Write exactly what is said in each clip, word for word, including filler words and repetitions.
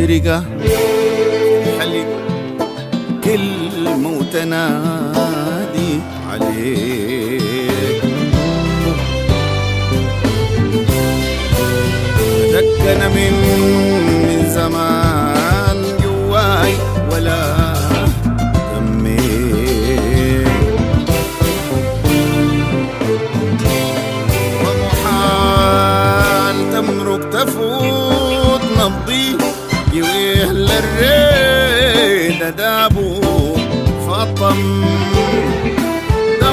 مشرقة حلق كلمة وتنادي عليك. تذكر من من زمان جواي ولا تميت، ومحال تمرق تفوت نبضي يويه للريد دابو فطم. ده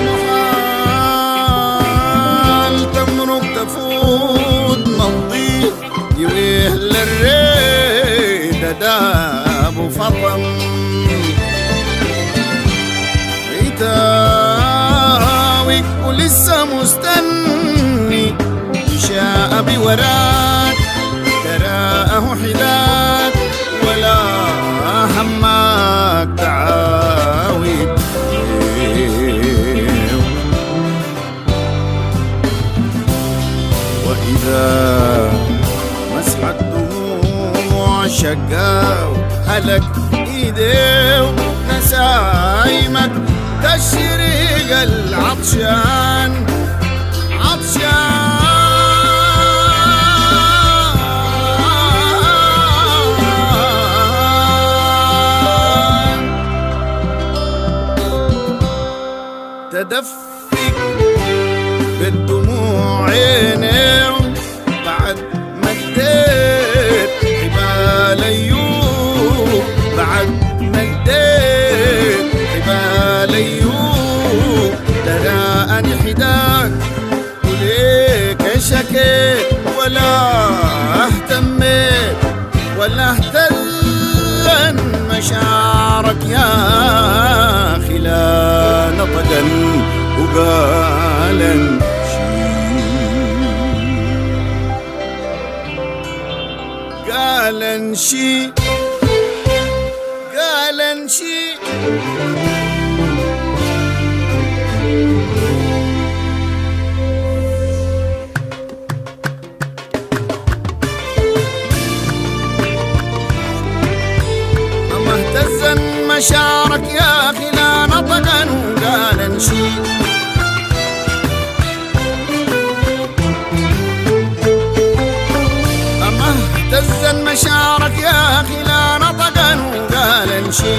محال تمرق تفوت نبضي يويه للريد دابو فطم. عتاوك ولسه مستني يشاء بوراك تراه حداك ولا همك تعاود. وإذا مسحت دموع شقاو هلك إيديو نسايمك تشرق العطشان عطشان. تدفق بالدموع عيني بعد ما اديت حبال ايوب، بعد ما اديت حبال ايوب. تراءني حداك وليك شكيت ولا اهتميت ولا اهتلن مشاعرك يا اخي. لا نطقا وقالا شي قالا شي قالا شي. أما اهتزن مشاعرك يا أخي لا نطقا وقالا شي. أما اهتزن مشاعرك يا أخي لا نطقا وقالا شي.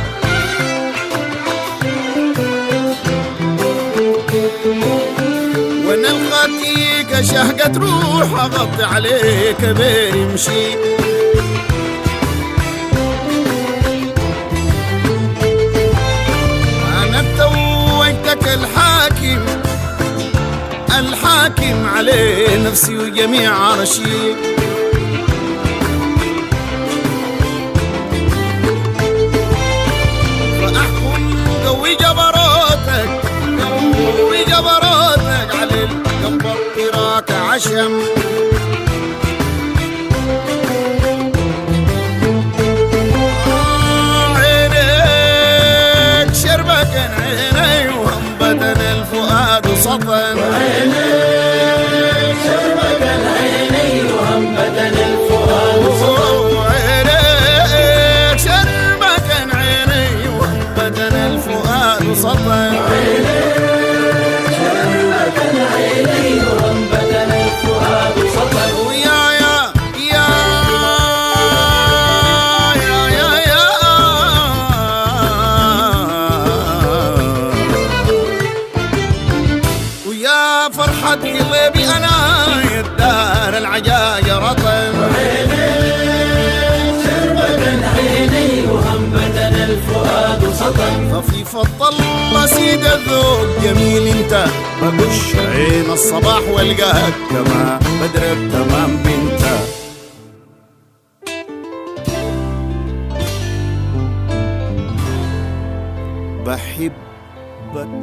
وانا الخطيك شهقة روح اغطي عليك بير يمشي. انا توجتك الحاكم الحاكم عليه نفسي وجميع عرشي. فاحكم قوي جبروتك قوي جبروتك على القلب الطراك عشم. آه عينيك شربك عيني وهمبتن الفؤاد سطن. عينيك شربك عيني وهمبتن الفؤاد سطن. عينيك شربك عيني وهمبتن الفؤاد سطن. فرحة قلبي أنا يدار العجاية رطن. عينيك شربة عيني وهمبة الفؤاد سطن. ففي فض الله سيد الذوق جميل انت ببش عين الصباح والقاك كما بدر التمام بنت. بحبك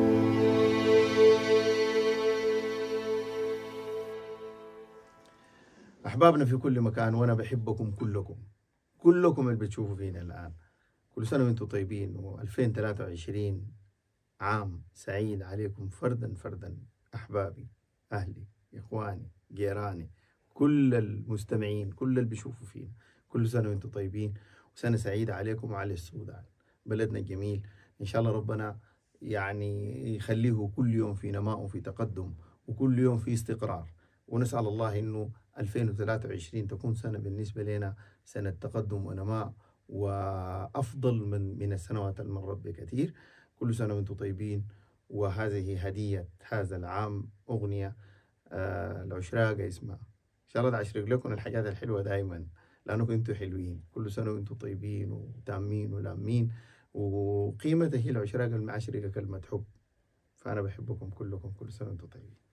أحبابنا في كل مكان، وأنا بحبكم كلكم كلكم اللي بتشوفوا فينا الآن. كل سنة وأنتم طيبين، وألفين وثلاثة وعشرين عام سعيد عليكم فردا فردا. أحبابي، أهلي، إخواني، جيراني، كل المستمعين، كل اللي بيشوفوا فينا، كل سنة وانتم طيبين، وسنة سعيدة عليكم وعلى السودان بلدنا الجميل. إن شاء الله ربنا يعني يخليه كل يوم في نماء وفي تقدم وكل يوم في استقرار، ونسأل الله إنه ألفين وثلاثة وعشرين تكون سنة بالنسبة لنا سنة تقدم ونماء وأفضل من من السنوات المرت بكثير. كل سنة وانتم طيبين. وهذه هدية هذا العام أغنية آه العشراقة اسمها، إن شاء الله أشرق لكم الحاجات الحلوة دائما لأنكم أنتم حلوين. كل سنة وأنتم طيبين وتامين ولامين. وقيمة هي العشراقة المعشرقة كلمة حب، فأنا بحبكم كلكم. كل سنة وأنتم طيبين.